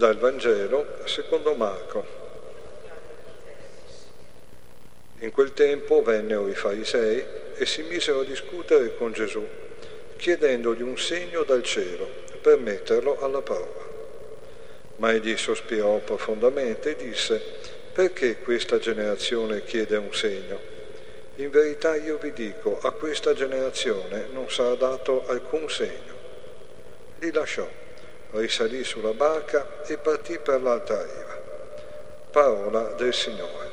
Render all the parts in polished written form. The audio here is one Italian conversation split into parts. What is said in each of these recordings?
Dal Vangelo secondo Marco. In quel tempo vennero i farisei e si misero a discutere con Gesù, chiedendogli un segno dal cielo per metterlo alla prova. Ma egli sospirò profondamente e disse: perché questa generazione chiede un segno? In verità io vi dico, a questa generazione non sarà dato alcun segno. Li lasciò, risalì sulla barca e partì per l'altra riva. Parola del Signore.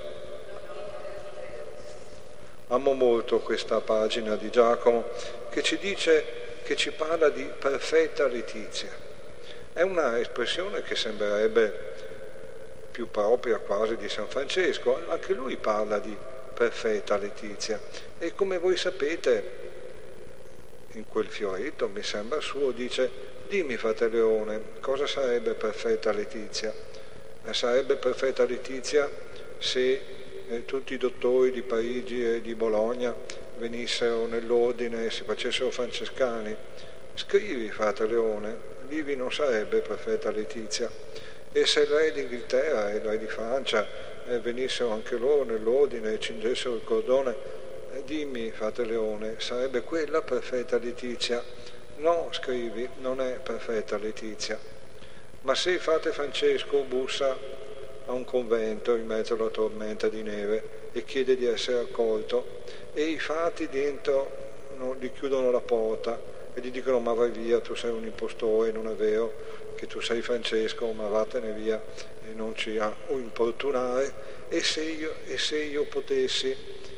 Amo molto questa pagina di Giacomo che ci parla di perfetta letizia. È una espressione che sembrerebbe più propria quasi di San Francesco. Anche lui parla di perfetta letizia e, come voi sapete, in quel fioretto, mi sembra suo, dice: dimmi, frate Leone, cosa sarebbe perfetta letizia? Sarebbe perfetta letizia se tutti i dottori di Parigi e di Bologna venissero nell'ordine e si facessero francescani. Scrivi, frate Leone, lì non sarebbe perfetta letizia. E se il re d'Inghilterra e il re di Francia venissero anche loro nell'ordine e cingessero il cordone, dimmi, frate Leone, sarebbe quella perfetta letizia? No, scrivi, non è perfetta letizia. Ma se il frate Francesco bussa a un convento in mezzo alla tormenta di neve e chiede di essere accolto, e i frati dentro gli chiudono la porta e gli dicono: ma vai via, tu sei un impostore, non è vero che tu sei Francesco, ma vattene via e non ci importunare. E se io potessi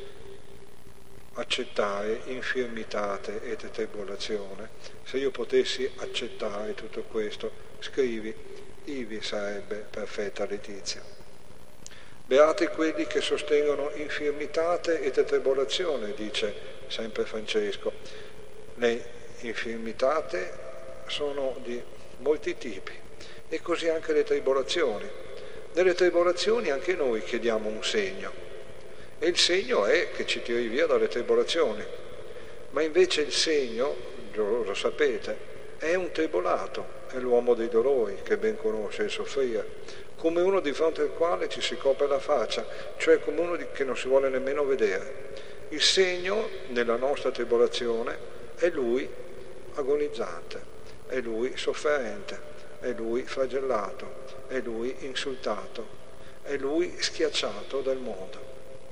accettare infirmitate ed tribolazione, se io potessi accettare tutto questo, scrivi, ivi sarebbe perfetta letizia. Beati quelli che sostengono infirmitate ed tribolazione, dice sempre Francesco. Le infirmitate sono di molti tipi e così anche le tribolazioni. Nelle tribolazioni anche noi chiediamo un segno e il segno è che ci tiri via dalle tribolazioni, ma invece il segno, lo sapete, è un tribolato, è l'uomo dei dolori che ben conosce il soffrire, come uno di fronte al quale ci si copre la faccia, cioè come uno che non si vuole nemmeno vedere. Il segno nella nostra tribolazione è lui agonizzante, è lui sofferente, è lui flagellato, è lui insultato, è lui schiacciato dal mondo.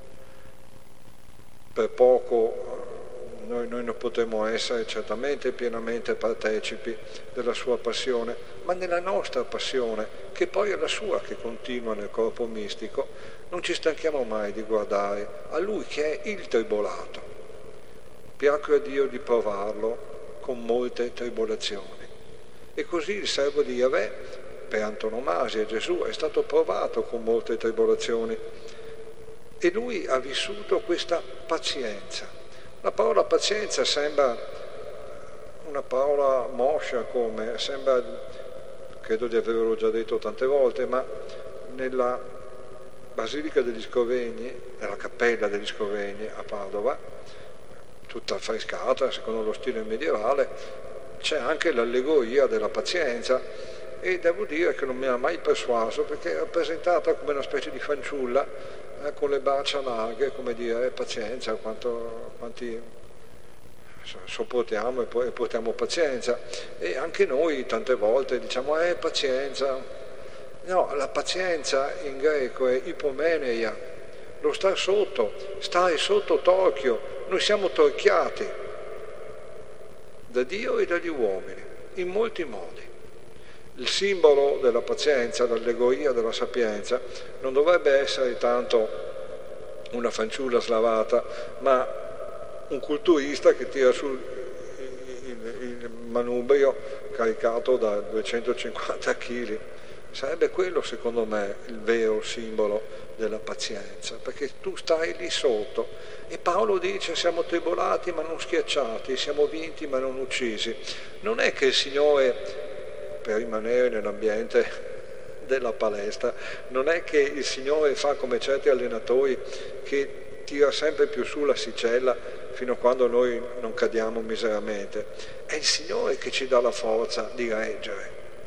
Per poco noi non potremo essere certamente pienamente partecipi della sua passione, ma nella nostra passione, che poi è la sua che continua nel corpo mistico, non ci stanchiamo mai di guardare a lui che è il tribolato. Piacque a Dio di provarlo con molte tribolazioni. E così il servo di Yahweh, per antonomasia, Gesù, è stato provato con molte tribolazioni e lui ha vissuto questa pazienza. La parola pazienza sembra una parola moscia, credo di averlo già detto tante volte, ma nella Basilica degli Scrovegni, nella Cappella degli Scrovegni a Padova, tutta affrescata secondo lo stile medievale, c'è anche l'allegoria della pazienza e devo dire che non mi ha mai persuaso, perché è rappresentata come una specie di fanciulla con le braccia larghe, come dire, pazienza, quanti sopportiamo e portiamo pazienza. E anche noi tante volte diciamo pazienza. No, la pazienza in greco è ipomeneia, lo stare sotto torchio. Noi siamo torchiati da Dio e dagli uomini in molti modi. Il simbolo della pazienza, l'allegoria della sapienza, non dovrebbe essere tanto una fanciulla slavata, ma un culturista che tira su il manubrio caricato da 250 kg. Sarebbe quello, secondo me, il vero simbolo della pazienza, perché tu stai lì sotto. E Paolo dice: siamo tribolati ma non schiacciati, siamo vinti ma non uccisi. Non è che il Signore, per rimanere nell'ambiente della palestra, non è che il Signore fa come certi allenatori che tira sempre più su l'asticella fino a quando noi non cadiamo miseramente. È il Signore che ci dà la forza di reggere.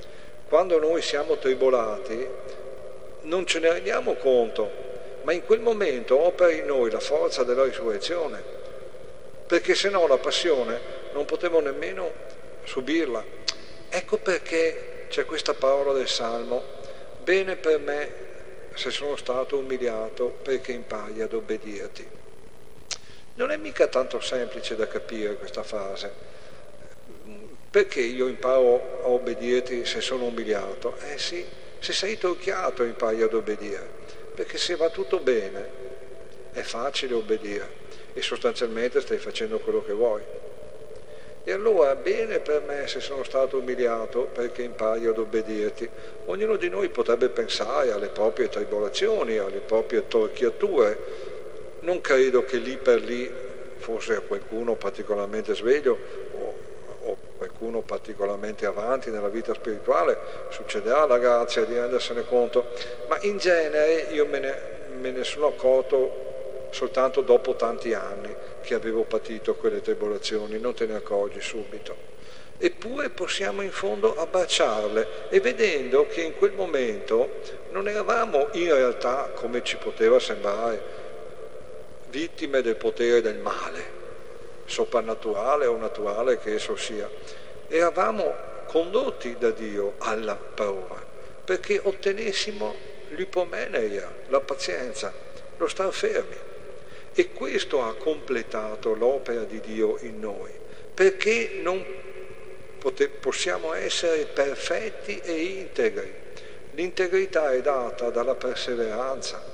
Quando noi siamo tribolati non ce ne rendiamo conto, ma in quel momento opera in noi la forza della risurrezione, perché se no la passione non potevo nemmeno subirla. Ecco perché c'è questa parola del Salmo: bene per me se sono stato umiliato, perché impari ad obbedirti. Non è mica tanto semplice da capire questa frase. Perché io imparo a obbedirti se sono umiliato? Sì, se sei torchiato impari ad obbedire, perché se va tutto bene è facile obbedire e sostanzialmente stai facendo quello che vuoi. E allora bene per me se sono stato umiliato, perché impari ad obbedirti. Ognuno di noi potrebbe pensare alle proprie tribolazioni, alle proprie torchiature. Non credo che lì per lì, forse a qualcuno particolarmente sveglio o qualcuno particolarmente avanti nella vita spirituale, succederà la grazia di rendersene conto, ma in genere io me ne sono accorto soltanto dopo tanti anni che avevo patito quelle tribolazioni, non te ne accorgi subito. Eppure possiamo in fondo abbracciarle, e vedendo che in quel momento non eravamo in realtà, come ci poteva sembrare, vittime del potere del male, soprannaturale o naturale che esso sia, eravamo condotti da Dio alla parola, perché ottenessimo l'ipomeneia, la pazienza, lo star fermi. E questo ha completato l'opera di Dio in noi, perché non possiamo essere perfetti e integri. L'integrità è data dalla perseveranza,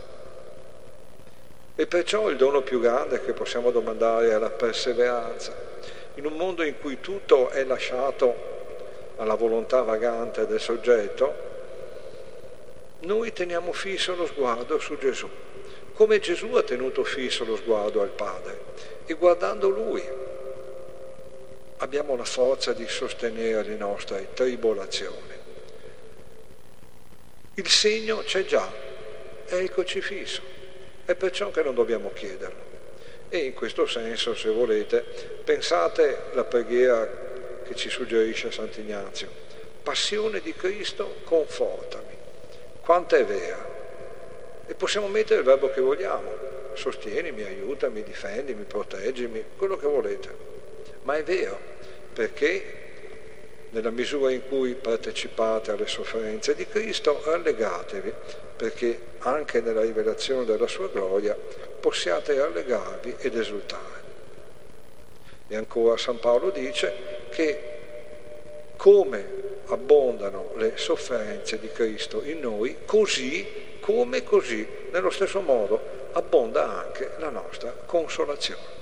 e perciò il dono più grande che possiamo domandare è la perseveranza. In un mondo in cui tutto è lasciato alla volontà vagante del soggetto, noi teniamo fisso lo sguardo su Gesù, come Gesù ha tenuto fisso lo sguardo al Padre, e guardando Lui abbiamo la forza di sostenere le nostre tribolazioni. Il segno c'è già, è il crocifisso, è perciò che non dobbiamo chiederlo. E in questo senso, se volete, pensate la preghiera che ci suggerisce Sant'Ignazio: passione di Cristo, confortami. Quanto è vera! E possiamo mettere il verbo che vogliamo: sostienimi, aiutami, difendimi, proteggimi, quello che volete. Ma è vero, perché nella misura in cui partecipate alle sofferenze di Cristo, rallegatevi, perché anche nella rivelazione della sua gloria possiate rallegarvi ed esultare. E ancora San Paolo dice che come abbondano le sofferenze di Cristo in noi, così, nello stesso modo, abbonda anche la nostra consolazione.